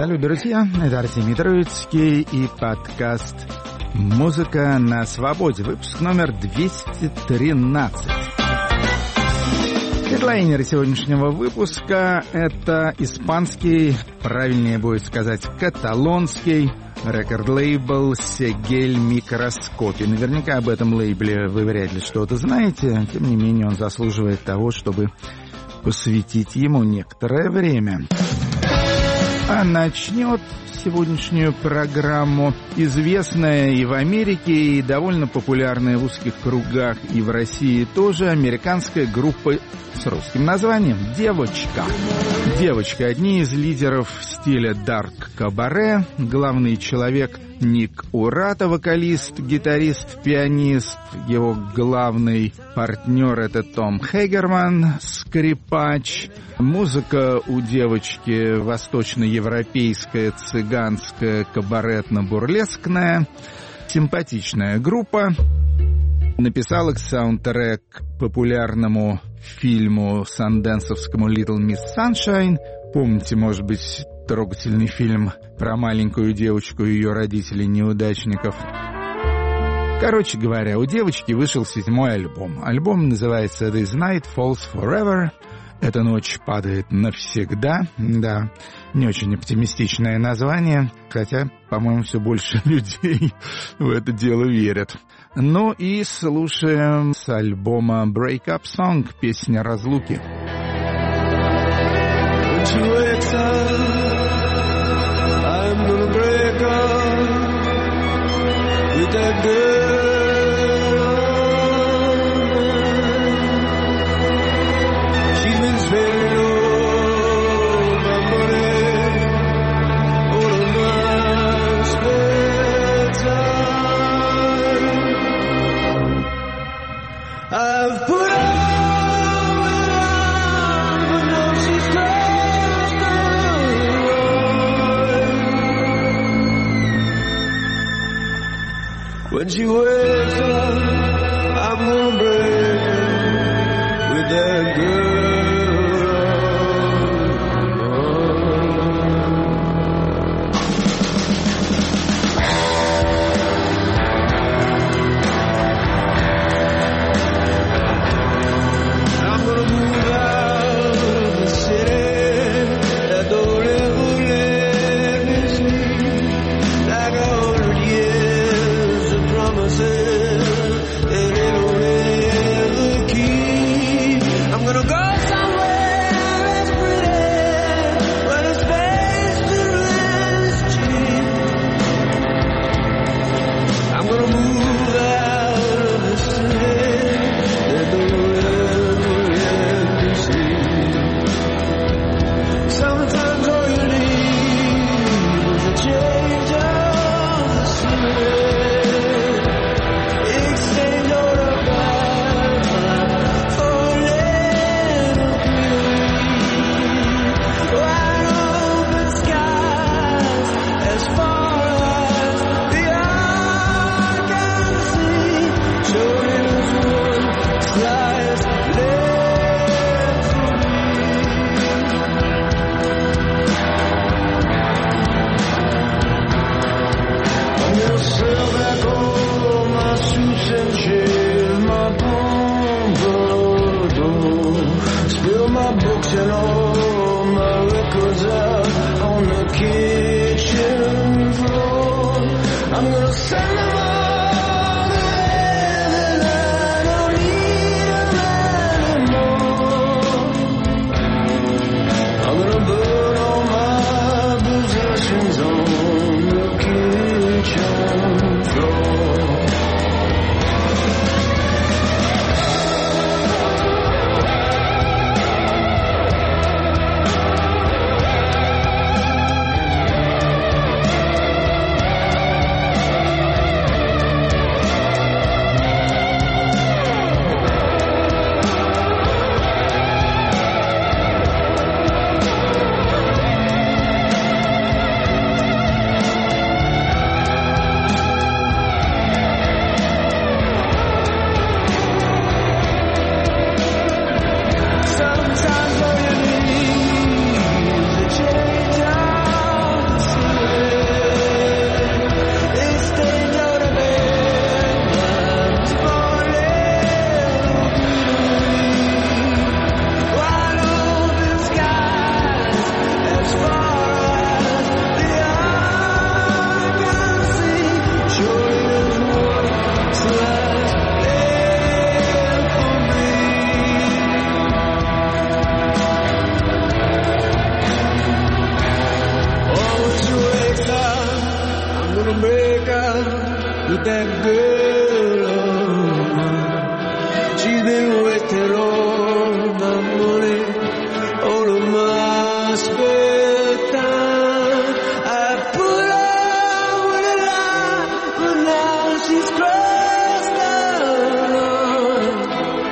Салют, друзья, это Артемий Троицкий и подкаст «Музыка на свободе», выпуск номер 213. Хедлайнер сегодняшнего выпуска — это испанский, правильнее будет сказать каталонский, рекорд-лейбл Segel Microscopy. Наверняка об этом лейбле вы вряд ли что-то знаете, тем не менее он заслуживает того, чтобы посвятить ему некоторое время. А начнет сегодняшнюю программу известная и в Америке, и довольно популярная в узких кругах, и в России тоже американская группа с русским названием «Девочка». «Девочка» — одни из лидеров стиля дарк-кабаре. Главный человек Ник Урата, вокалист, гитарист, пианист. Его главный партнер — это Том Хегерман, скрипач. Музыка у «Девочки» восточноевропейская, цыганская, кабаретно-бурлескная. Симпатичная группа. Написала саундтрек к популярному фильму санденсовскому «Little Miss Sunshine». Помните, может быть, трогательный фильм про маленькую девочку и ее родителей-неудачников. Короче говоря, у «Девочки» вышел 7-й альбом. Альбом называется «This Night Falls Forever». «Эта ночь падает навсегда». Да, не очень оптимистичное название, хотя, по-моему, все больше людей в это дело верят. Ну и слушаем с альбома «Break Up Song», песня разлуки. When she wakes up, I'm gonna break her with that girl. I'm gonna move out of the city that don't ever let me sleep like 100 years of promises that they don't ever keep. I'm gonna go somewhere that's pretty, where the space to rent is cheap. I'm gonna move out of the city that don't ever let me sleep. Sometimes all you need is a change of the scenery. Exchange all the bad for a little green. Wide open skies as far as the eye can see. Sure is one slice left for me. I'm gonna sell back all my suits and shades, my pompadour, spill my books and all my records out on the kitchen floor. I'm gonna send them all to heaven, I don't need them anymore. I'm gonna burn all my possessions on the kitchen floor. till all my money, all of my spare time, I put up with a lie, but now she's crossed the line.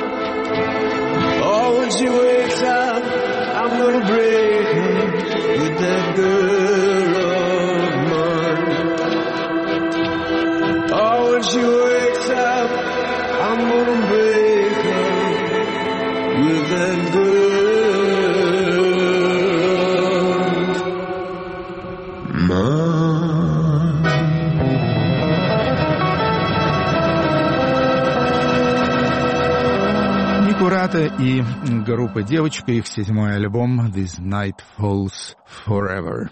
Oh, when she wakes up, I'm gonna break her with that girl of mine. Oh, when she wakes up, I'm gonna break her with that girl of mine. Никурата и группа «Девочка», их 7-й альбом «This Night Falls Forever».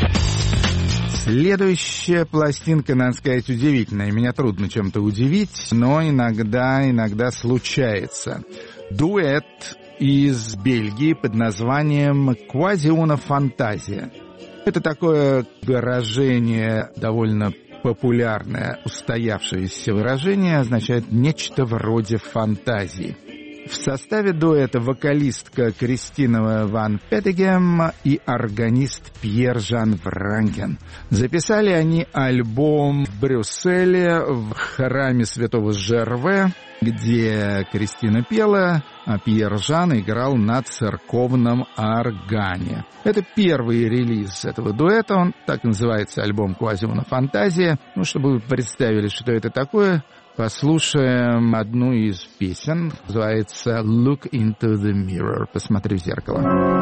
Следующая пластинка, надо сказать, удивительная. Меня трудно чем-то удивить, но иногда случается. Дуэт из Бельгии под названием «Квазиуна-фантазия». Это такое выражение, довольно популярное, устоявшееся выражение, означает нечто вроде фантазии. В составе дуэта вокалистка Кристина ван Петтегем и органист Пьер Жан Вранкен. Записали они альбом в Брюсселе в храме святого Жерве, где Кристина пела, а Пьер Жан играл на церковном органе. Это первый релиз этого дуэта, он так и называется, альбом «Квазиуна-фантазия». Ну, чтобы вы представили, что это такое, послушаем одну из песен, называется «Look into the mirror», «Посмотри в зеркало».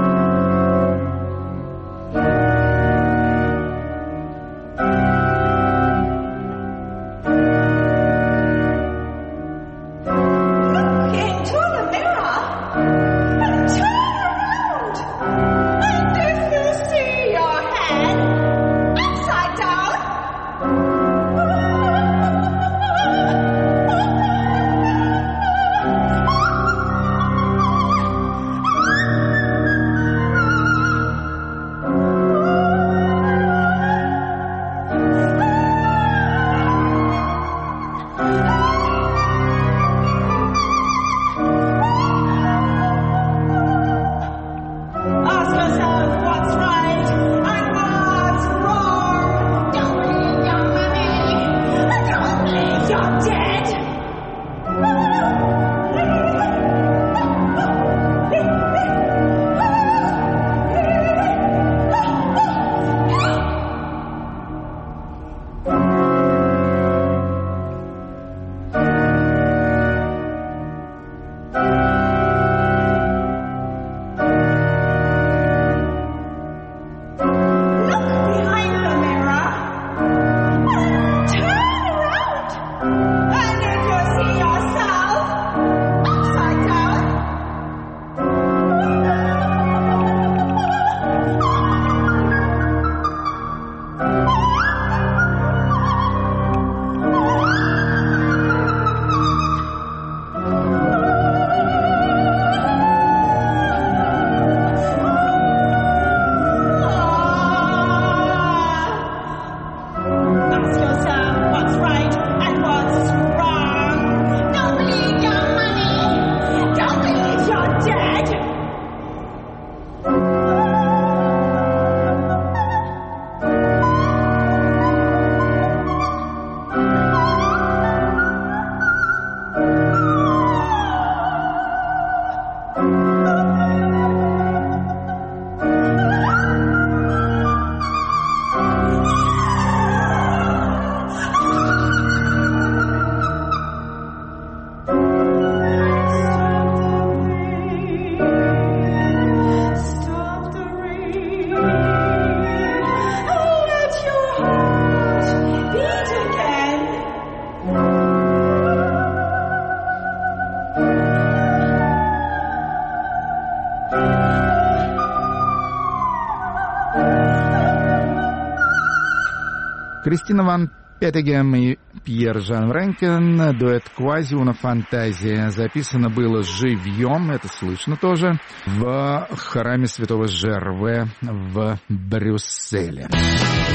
Кристина ван Петтегем и Пьер Жан Вранкен, дуэт «Квазиуна-фантазия». Записано было живьем, это слышно тоже, в храме святого Жерве в Брюсселе.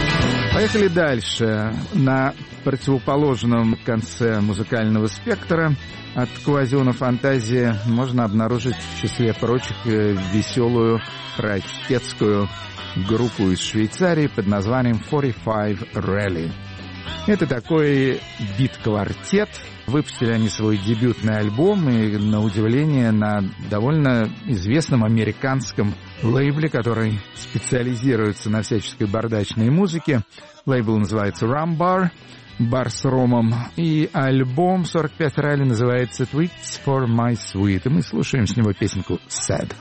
Поехали дальше. На противоположном конце музыкального спектра от Квазиона Фантазии можно обнаружить в числе прочих веселую ракетскую группу из Швейцарии под названием 45 Rally. Это такой бит-квартет. Выпустили они свой дебютный альбом, и, на удивление, на довольно известном американском лейбле, который специализируется на всяческой бардачной музыке. Лейбл называется Rumbar, бар с ромом, и альбом 45 Rally называется Tweets for My Sweet, и мы слушаем с него песенку Sad.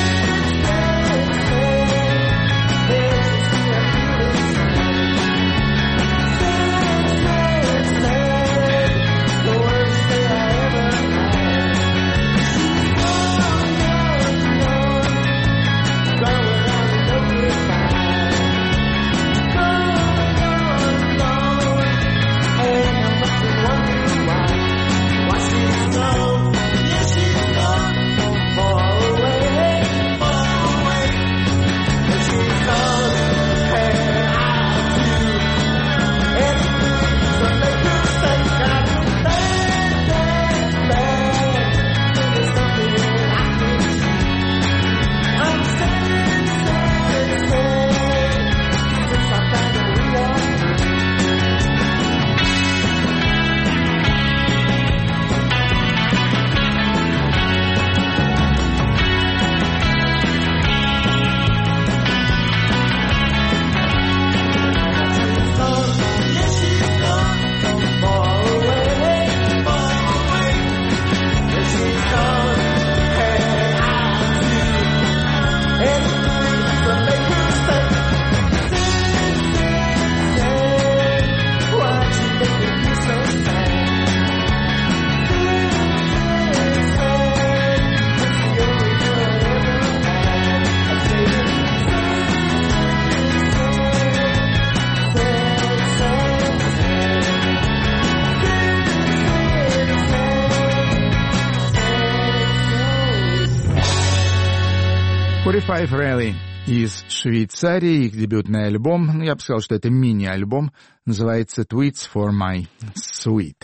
Five Rally из Швейцарии, их дебютный альбом, я бы сказал, что это мини-альбом, называется Tweets for My Sweet.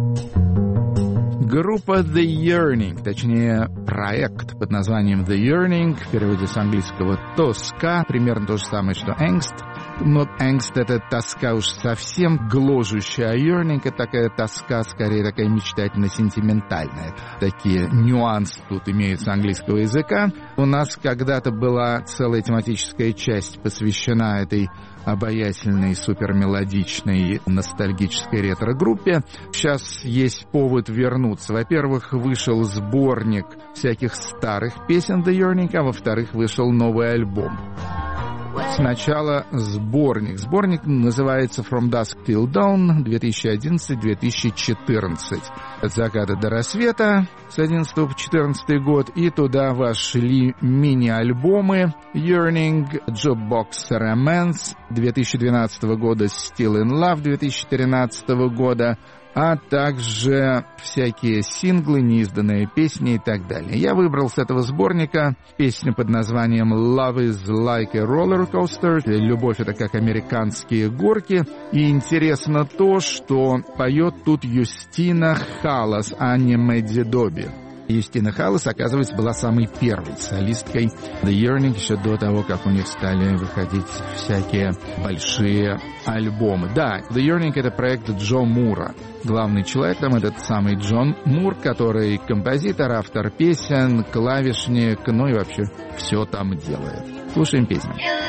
Группа The Yearning, точнее проект под названием The Yearning, в переводе с английского «тоска», примерно то же самое, что «angst». Но angst — это тоска уж совсем гложущая, а yearning — это такая тоска, скорее такая мечтательно-сентиментальная. Такие нюансы тут имеются английского языка. У нас когда-то была целая тематическая часть, посвящена этой обаятельной, супермелодичной, ностальгической ретро-группе. Сейчас есть повод вернуться. Во-первых, вышел сборник всяких старых песен The Yearning, а во-вторых, вышел новый альбом. Сначала сборник. Сборник называется From Dusk Till Dawn 2011-2014. От заката до рассвета с 11 по 14 год. И туда вошли мини-альбомы Yearning, Jukebox Romance 2012 года, Still in Love 2013 года, а также всякие синглы, неизданные песни и так далее. Я выбрал с этого сборника песню под названием «Love is like a roller coaster». «Любовь — это как американские горки». И интересно то, что поет тут Юстина Халлас, а не Мэдди Доби. Юстина Халлас, оказывается, была самой первой солисткой The Yearning еще до того, как у них стали выходить всякие большие альбомы. Да, The Yearning — это проект Джо Мура. Главный человек там — этот самый Джон Мур, который композитор, автор песен, клавишник, ну и вообще все там делает. Слушаем песню.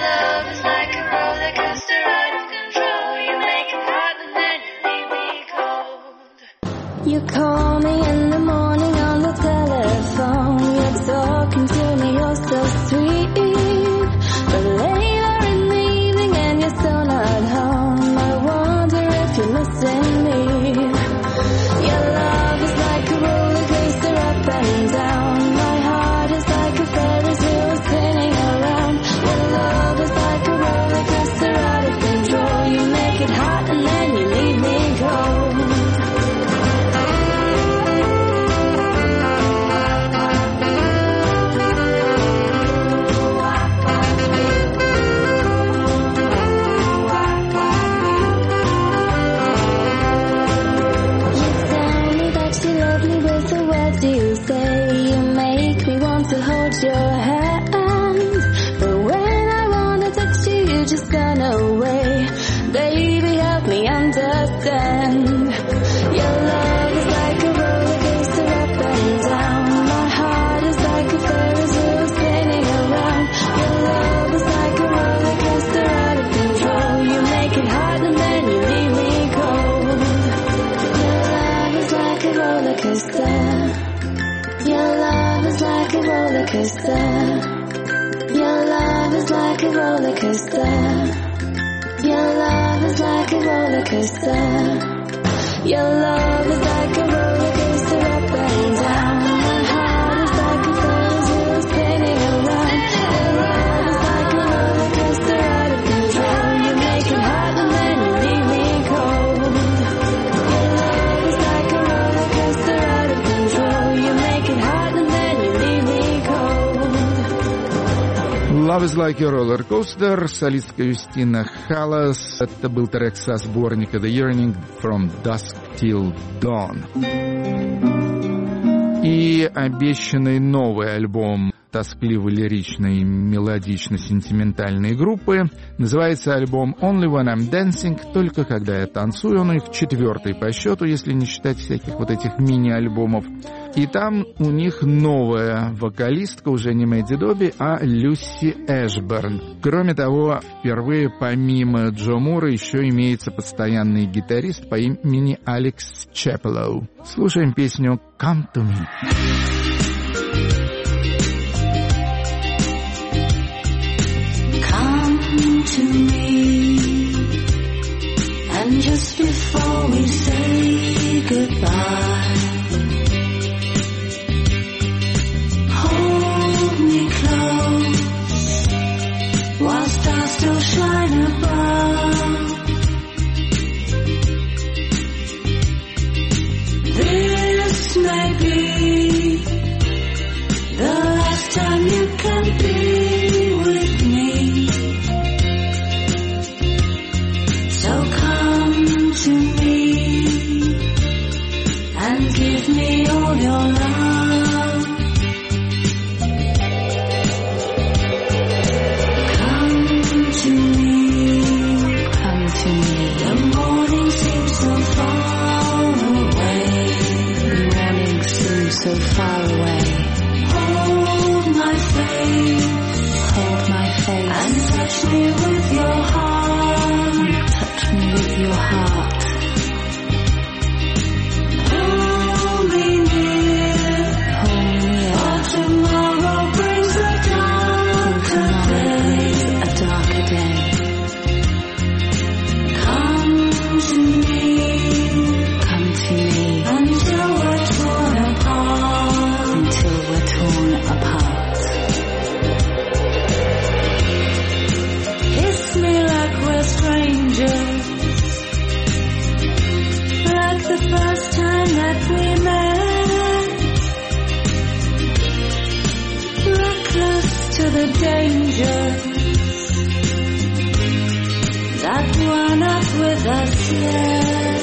You call me in the morning on the telephone. You're talking to me, you're so sweet. But later in the evening and you're still not home, I wonder if you're missing me. Your love is like a roller coaster up and down. My heart is like a Ferris wheel spinning around. Your love is like a roller coaster out of control. You make it hot and then you leave me cold. hold your hand. But when I wanna touch you, you just run away. Baby, help me understand. Your love is like a roller coaster up and down. My heart is like a Ferris wheel spinning around. Your love is like a roller coaster out of control. You make it hard and then you leave me cold. Your love is like a roller coaster. Your love is like a roller coaster. Your love is like a roller coaster. Your love is like a roller coaster. Your love is like a roller coaster up and down. My heart is like a Ferris wheel spinning around. Your love is like a roller coaster out of control. You make it hard and then you leave me cold. Your love is like a roller coaster out of control. You make it hard and then you leave me cold. Love is like a roller coaster, солистка Юстина Халлас. Это был трек со сборника The Yearning From Dusk Till Dawn. И обещанный новый альбом тоскливо-лиричной, мелодично-сентиментальной группы. Называется альбом Only When I'm Dancing, только когда я танцую. Он их 4-й по счету, если не считать всяких вот этих мини-альбомов. И там у них новая вокалистка, уже не Мэдди Добби, а Люси Эшберн. Кроме того, впервые помимо Джо Мура еще имеется постоянный гитарист по имени Алекс Чепелоу. Слушаем песню «Come to Me». To me, and just before we say goodbye, hold me close while stars still shine above. This may be the last time you can be with me. To me and give me all your love. Come to me, come to me. The morning seems so far away. The morning seems so far away. Hold my face, and touch me with your heart. Touch me with your heart. The dangers that run up with us yet.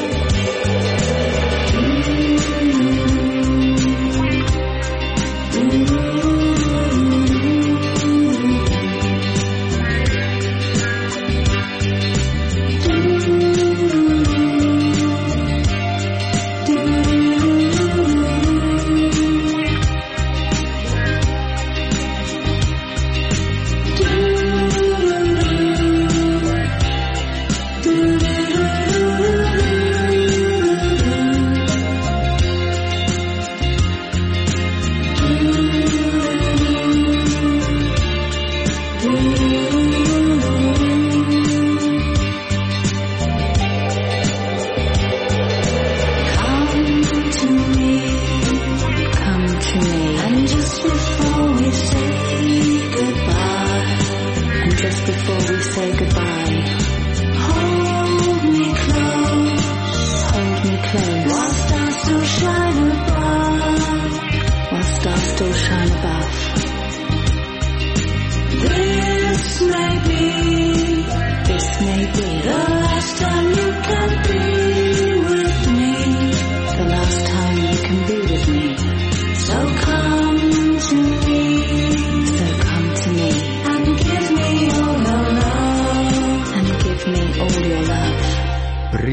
So come to me.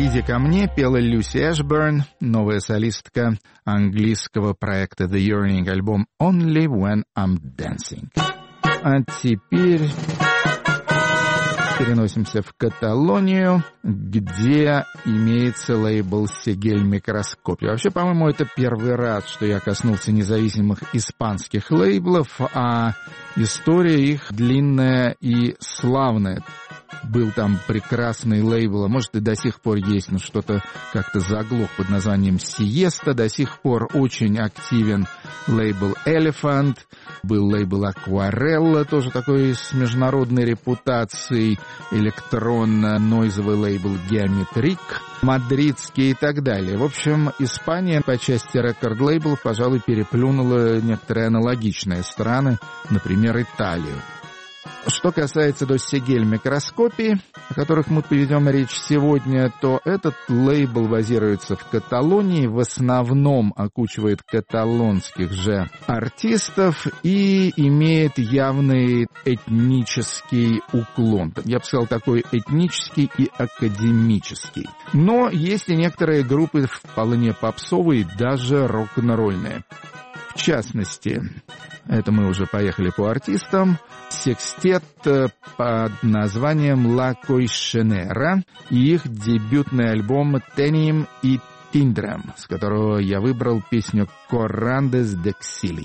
«Иди ко мне» пела Люси Эшберн, новая солистка английского проекта The Yearning, альбом «Only When I'm Dancing». А теперь переносимся в Каталонию, где имеется лейбл «Сегель Микроскопи». Вообще, по-моему, это первый раз, что я коснулся независимых испанских лейблов, а история их длинная и славная. Был там прекрасный лейбл, а может и до сих пор есть, но что-то как-то заглох под названием «Сиеста». До сих пор очень активен лейбл «Elephant». Был лейбл «Акварелла», тоже такой с международной репутацией. Электронно-нойзовый лейбл «Геометрик», мадридский и так далее. В общем, Испания по части рекорд-лейблов, пожалуй, переплюнула некоторые аналогичные страны, например, Италию. Что касается до «Сегель Микроскопи», о которых мы поведем речь сегодня, то этот лейбл базируется в Каталонии, в основном окучивает каталонских же артистов и имеет явный этнический уклон. Я бы сказал, такой этнический и академический. Но есть и некоторые группы вполне попсовые, даже рок-н-ролльные. В частности, это мы уже поехали по артистам, секстет под названием «La Coixinera» и их дебютный альбом «Tenim и Tindrem», с которого я выбрал песню «Corrandes d'Exili».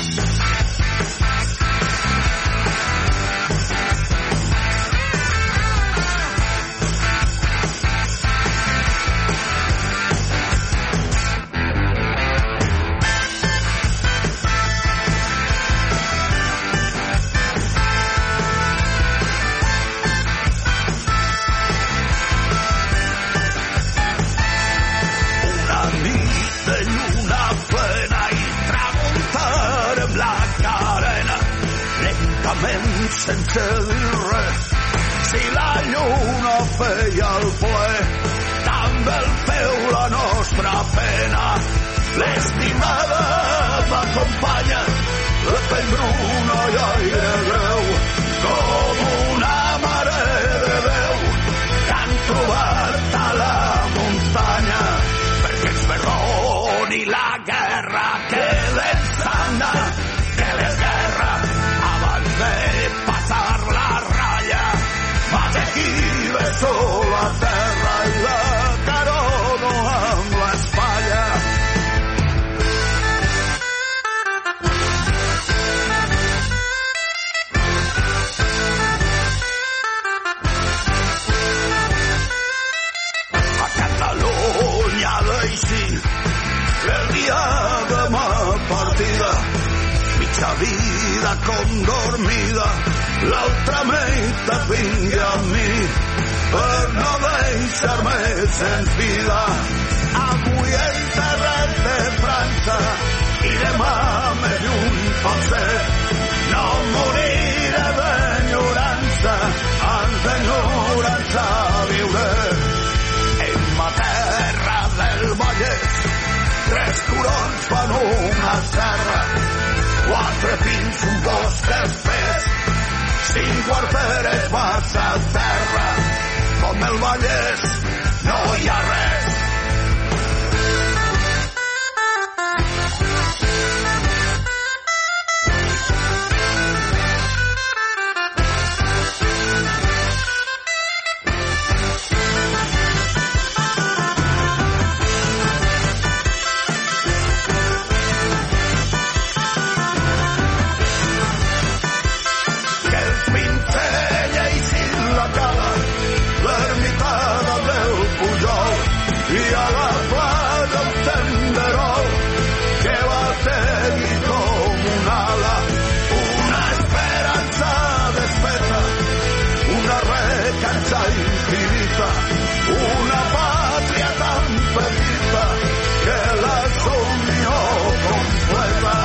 Sense dir res, si la lluna feia el ple, també el feu la nostra pena. L'estimada m'acompanya, la pell bruna i aire greu, com una mare de Déu que han trobat a la muntanya, perquè ens perdoni la guerra que l'ensana, que les guerres abans de passar la ratlla vaig aquí beso la terra i la carono amb l'espatlla. A Catalunya deixi el dia de ma partida, mitja vida com dormida, l'altra meitat vingui amb mi per no deixar-me sense vida. Avui enterrat de França i demà més lluny pot ser. No moriré d'enyorança, en d'enyorança viuré. En ma terra del Vallès, 3 turons fan una serra, 4 pins, un bosc espès, 5 arteres massa terra, com el Vallès no hi ha res. I a la playa un tenderol que bategui com un ala, una esperanza desfeta, una recança infinita, una pàtria tan petita que la somnió completa.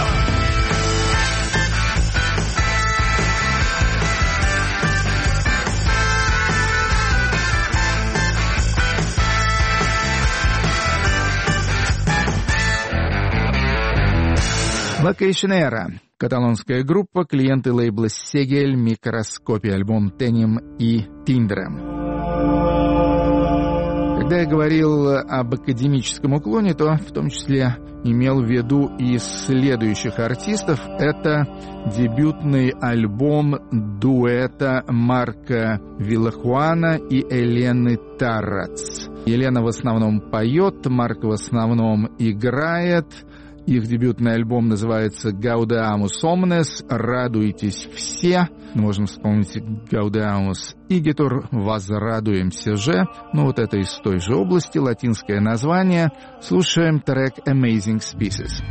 La Coixinera, каталонская группа, клиенты лейбла «Сегель Микроскопи», альбом «Tenim и Tindrem». Как Когда я говорил об академическом уклоне, то в том числе имел в виду и следующих артистов. Это дебютный альбом дуэта Марка Виллахуана и Елены Тарац. Елена в основном поет, Марк в основном играет. Их дебютный альбом называется «Gaudeamus Omnes», «Радуйтесь все». Можно вспомнить «Gaudeamus Igitur», «Возрадуемся же». Ну, вот это из той же области, латинское название. Слушаем трек «Amazing Species».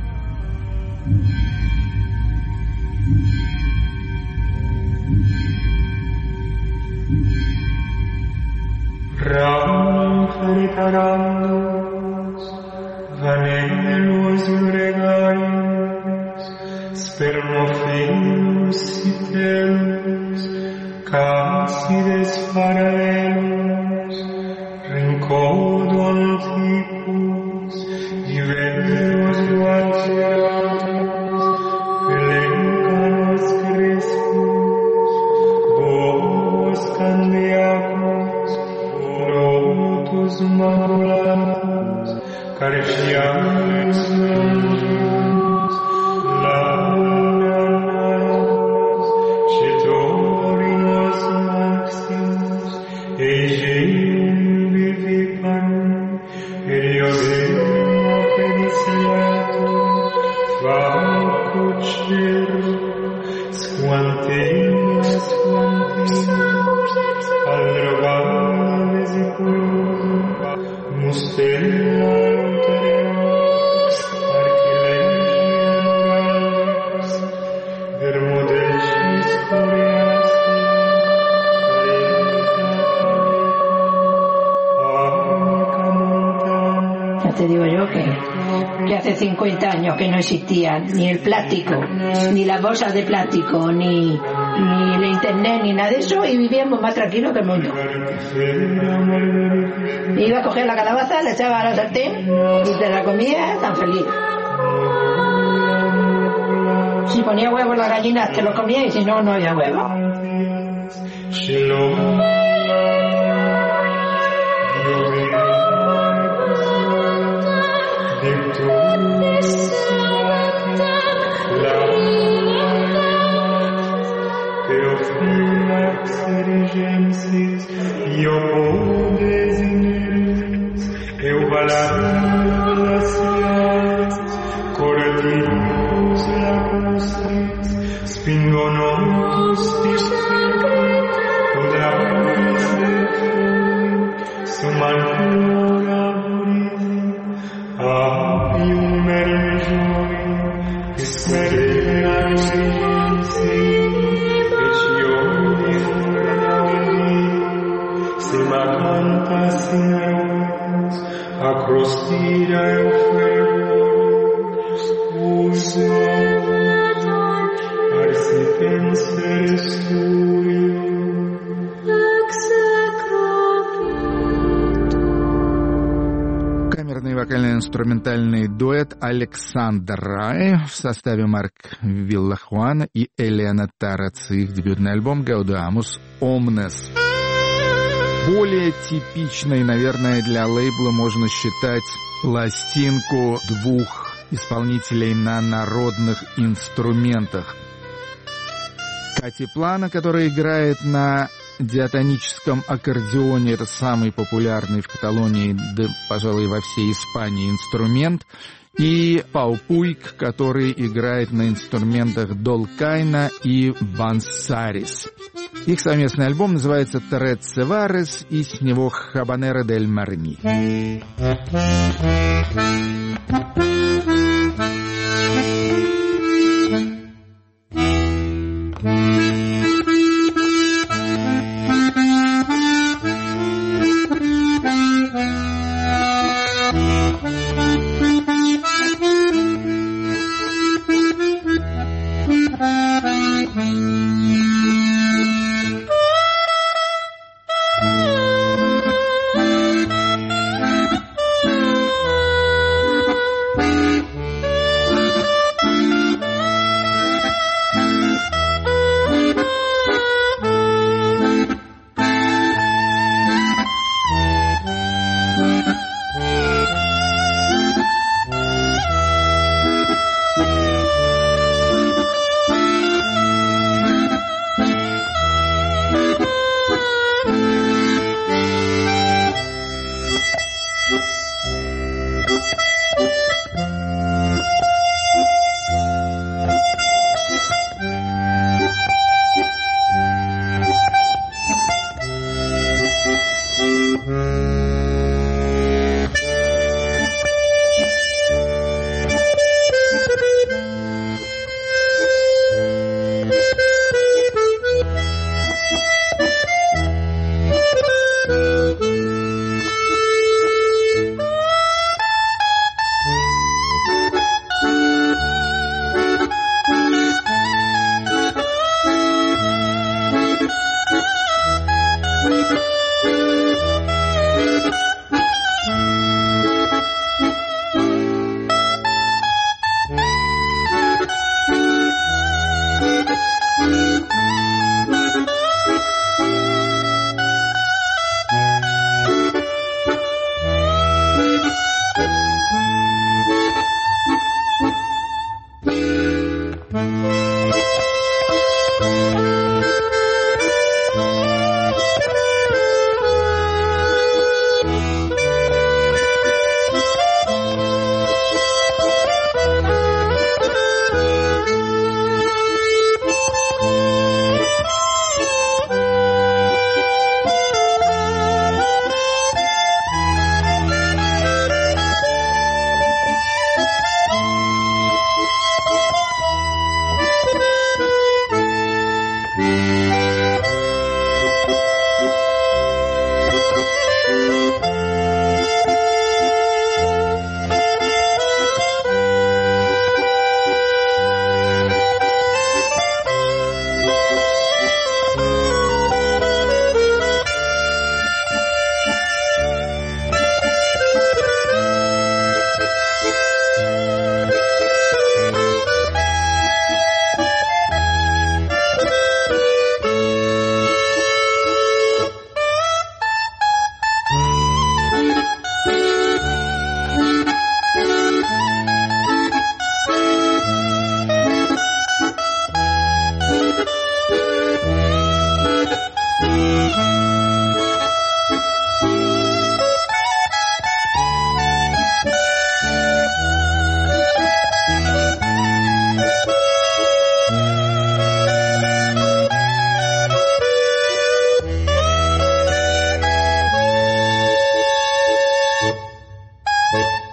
Vanellus gregarius, spermophilus citellus, cassides parallelus, rincodo antiquus, diverus guatiatus, pelencanus crespus, bobos candiacus, rotus maculatus, Cariciamus longius, laudamus, citorinos maximus, Egeum viviparum, periodeum pedicelatum, facut cielo, squanteum, aldrogam vesiculum, mustella te digo yo que hace 50 años que no existía ni el plástico, ni las bolsas de plástico, ni el internet, ni nada de eso, y vivíamos más tranquilos que el mundo. Iba a coger la calabaza, le echaba a la sartén y te la comía tan feliz. Si ponía huevos las gallinas te los comía, y si no, no había huevos. Инструментальный дуэт Александр Рай в составе Марк Виллахуана и Елена Тарац. Их дебютный альбом «Gaudeamus Omnes». Более типичной, наверное, для лейбла можно считать пластинку двух исполнителей на народных инструментах. Кати Плана, которая играет на диатоническом аккордеоне, это самый популярный в Каталонии, да, пожалуй, во всей Испании инструмент, и Пау Пуйк, который играет на инструментах долкайна и бансарис. Их совместный альбом называется «Tres Cevares», и с него «Habanera del Marni».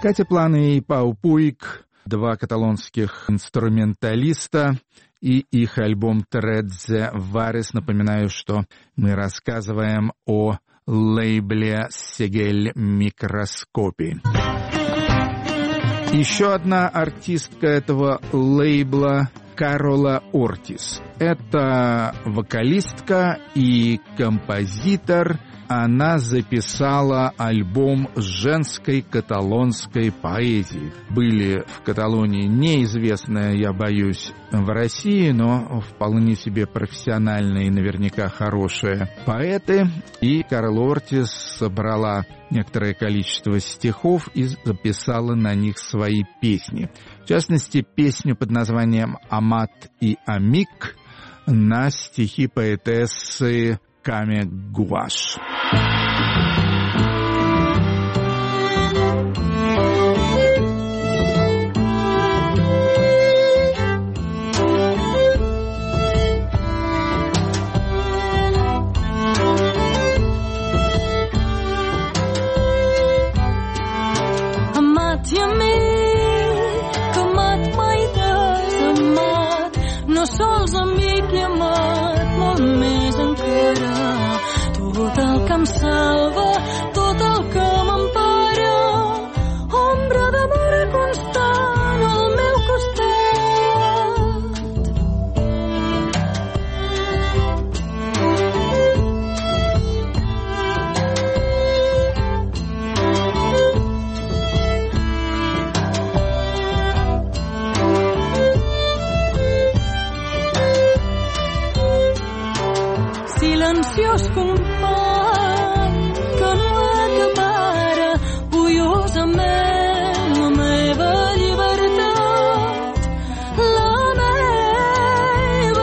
Катя Плана и Пау Пуик, два каталонских инструменталиста, и их альбом «Тредзе Варес». Напоминаю, что мы рассказываем о лейбле «Сегель Микроскопи». Еще одна артистка этого лейбла — Карола Ортис. Это вокалистка и композитор. Она записала альбом женской каталонской поэзии. Были в Каталонии неизвестные, я боюсь, в России, но вполне себе профессиональные и наверняка хорошие поэты. И Карола Ортис собрала некоторое количество стихов и записала на них свои песни. В частности, песню под названием «Амат и Амик» на стихи поэтессы Каме Гуаш. Amat i amic, amat mai desamat, no sols amic i amat, molt més encara. Tot el que em salva, tot el que m'empara, ombra d'amor constant al meu costat. Silenciós company que no acabara orgullosament la meva llibertat, la meva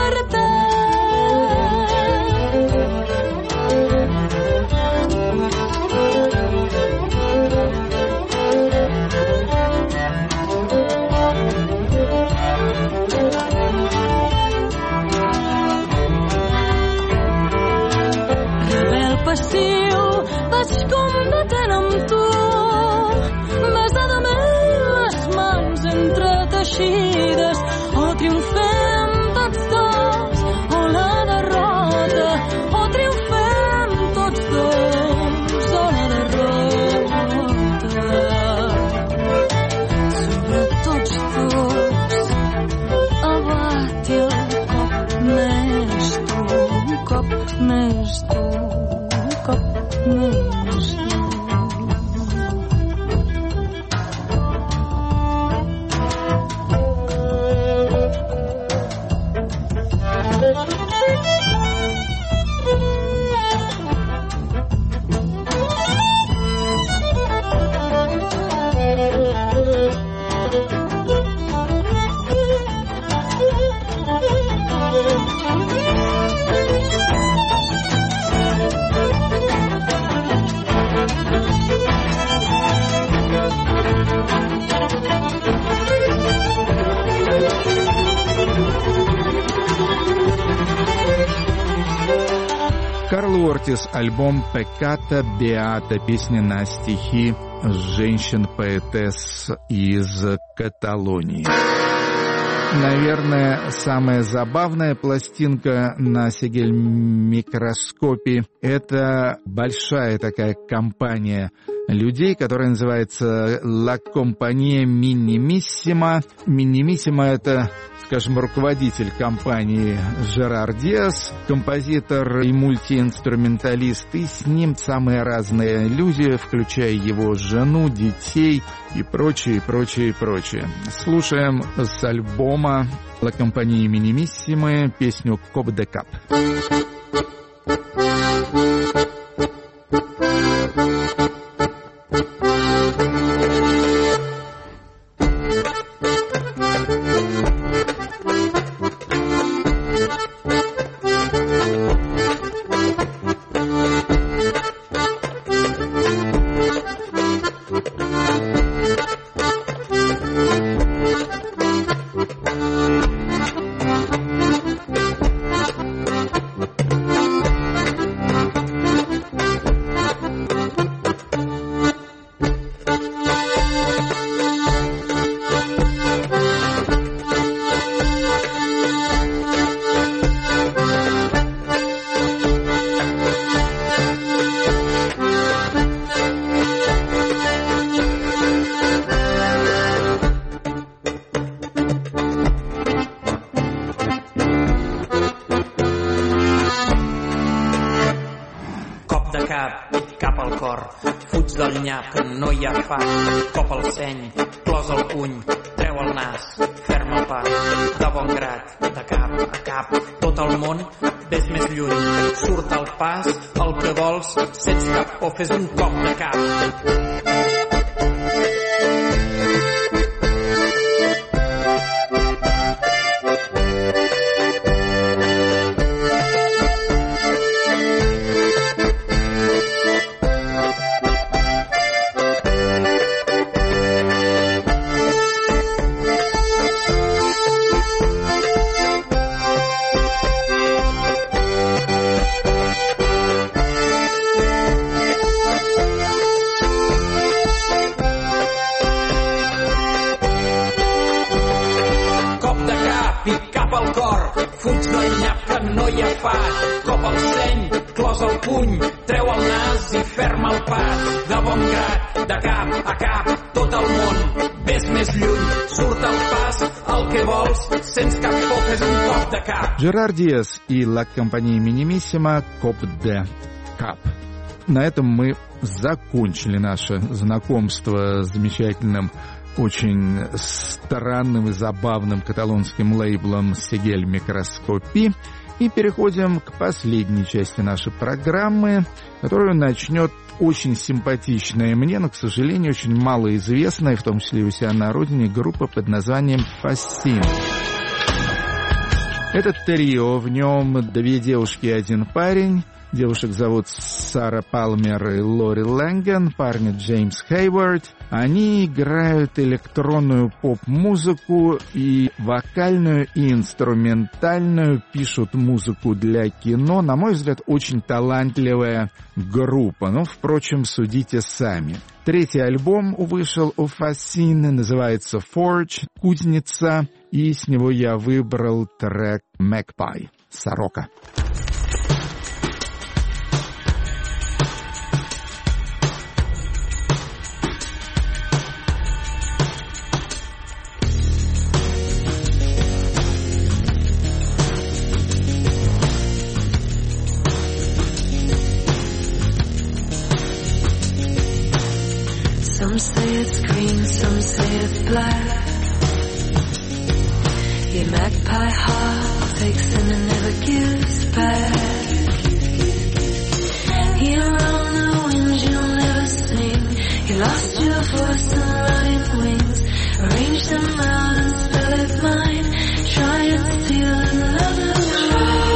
rebel passiu, vaig combatent amb tu, besadament les mans entreteixides, o triomfem tots dos, o la derrota, o triomfem tots dos, o la derrota. Sobre tots dos, abati el cop més dur, un cop més dur, un cop més dur. Карла Ортис, альбом «Пеката Беата», песни на стихи женщин-поэтесс из Каталонии. Наверное, самая забавная пластинка на «Сегель Микроскопи» — это большая такая компания людей, которая называется «La Compagnia Minimissima». «Минимиссима» — это, скажем, руководитель компании Жерар Диас, композитор и мультиинструменталист, и с ним самые разные люди, включая его жену, детей и прочее, прочее, прочее. Слушаем с альбома «La Compagnia Minimissima» песню «Коп де Кап». cor. Fuig del nyap que no hi ha fat, cop al seny, clos al puny, treu el nas, ferma el pas, de bon grat, de cap a cap, tot el món, ves més lluny, surt al pas, el que vols, sents cap o fes un cop de cap. Cop al seny, clos al puny, treu el nas i ferma el pas. De bon grat, de cap a cap, tot el món, ves més lluny, surt al pas, el que vols, sents cap por, fes un cop de cap. Жерар Диас и La Compagnie Minimissima «Коп де Кап». На этом мы закончили наше знакомство с замечательным, очень странным и забавным каталонским лейблом «Сегель Микроскопи». И переходим к последней части нашей программы, которую начнет очень симпатичная мне, но, к сожалению, очень малоизвестная, в том числе у себя на родине, группа под названием «Фассин». Это трио, в нем две девушки и один парень. Девушек зовут Сара Палмер и Лори Лэнген, парня Джеймс Хейвард. Они играют электронную поп-музыку и вокальную, и инструментальную, пишут музыку для кино. На мой взгляд, очень талантливая группа. Но, впрочем, судите сами. Третий альбом вышел у Фассин, называется «Forge», «Кузница», и с него я выбрал трек «Magpie», «Сорока». Some say it's green, some say it's black. Your magpie heart takes in and never gives back. Here on the winds you'll never sing. You lost your voice and running wings. Arrange them out and spell it mine. Try and steal another try.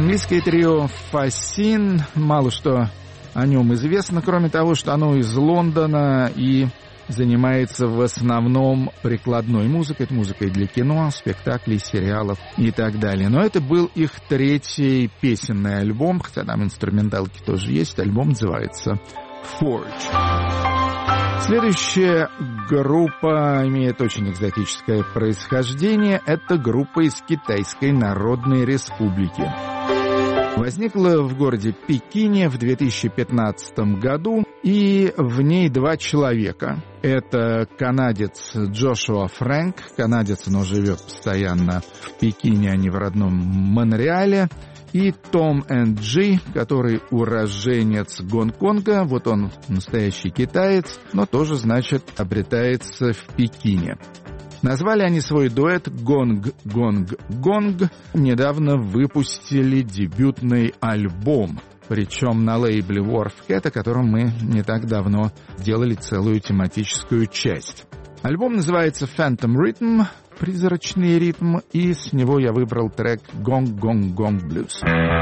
Английское трио «Фасин». Мало что о нем известно, кроме того, что оно из Лондона и занимается в основном прикладной музыкой, музыкой для кино, спектаклей, сериалов и так далее. Но это был их третий песенный альбом, хотя там инструменталки тоже есть. Альбом называется «Forge». Следующая группа имеет очень экзотическое происхождение. Это группа из Китайской Народной Республики. Возникла в городе Пекине в 2015 году, и в ней два человека. Это канадец Джошуа Фрэнк, канадец, но живет постоянно в Пекине, а не в родном Монреале, и Том Энд Джи, который уроженец Гонконга, вот он настоящий китаец, но тоже, значит, обретается в Пекине. Назвали они свой дуэт «Гонг, Гонг, Гонг». Недавно выпустили дебютный альбом, причем на лейбле Wharf Cat, о котором мы не так давно делали целую тематическую часть. Альбом называется «Phantom Rhythm», «Призрачный ритм», и с него я выбрал трек «Gong, Gong, Gong Blues».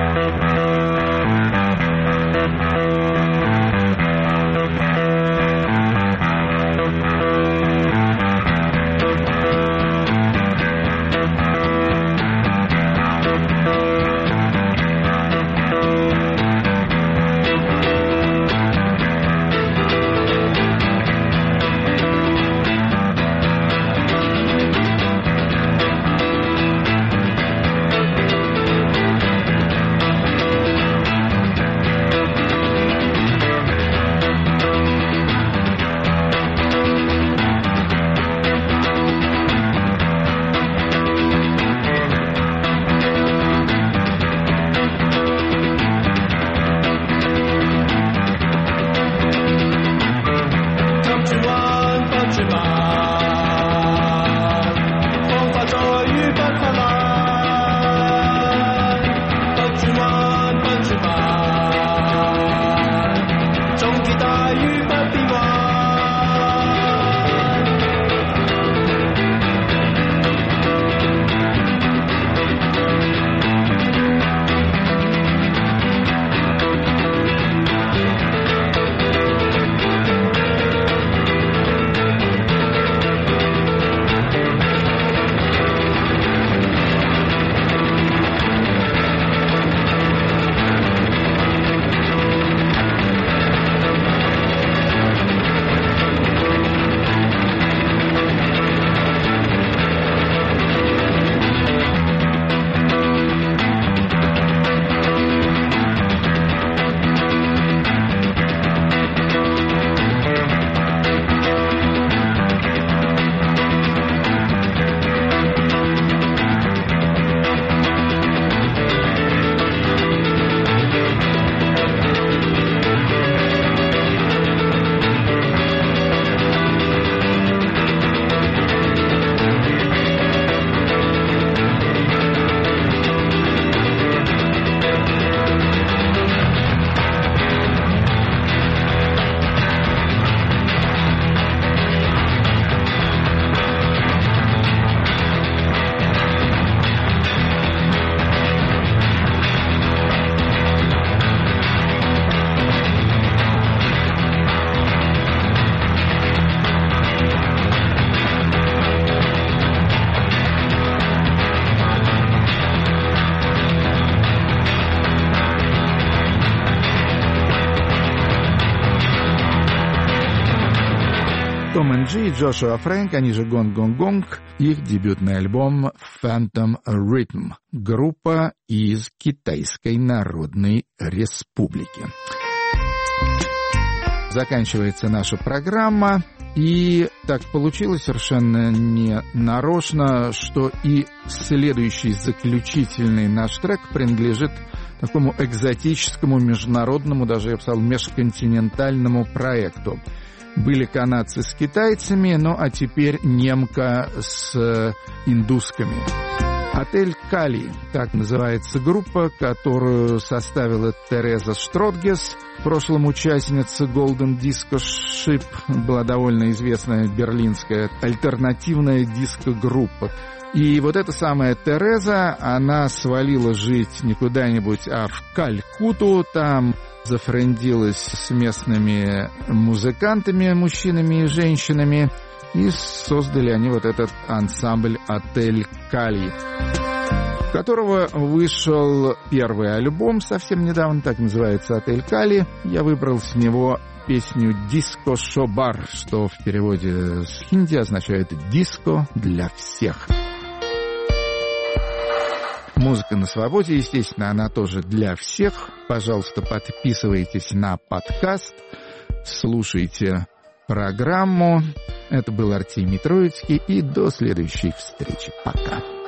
Том Энд Джи и Джошуа Фрэнк, они же Gong Gong Gong, их дебютный альбом Phantom Rhythm, группа из Китайской Народной Республики. Заканчивается наша программа, и так получилось совершенно не нарочно, что и следующий заключительный наш трек принадлежит такому экзотическому, международному, даже я бы сказал, межконтинентальному проекту. Были канадцы с китайцами, ну а теперь немка с индусками. «Отель Кали» — так называется группа, которую составила Тереза Штротгес, в прошлом участница Golden Disco Ship, была довольно известная берлинская альтернативная диско-группа. И вот эта самая Тереза, она свалила жить не куда-нибудь, а в Калькутту, там зафрендилась с местными музыкантами, мужчинами и женщинами, и создали они вот этот ансамбль «Отель Кали», у которого вышел первый альбом совсем недавно, так называется «Отель Кали». Я выбрал с него песню «Диско Шобар», что в переводе с хинди означает «диско для всех». Музыка на свободе, естественно, она тоже для всех. Пожалуйста, подписывайтесь на подкаст, слушайте программу. Это был Артемий Троицкий, и до следующей встречи. Пока.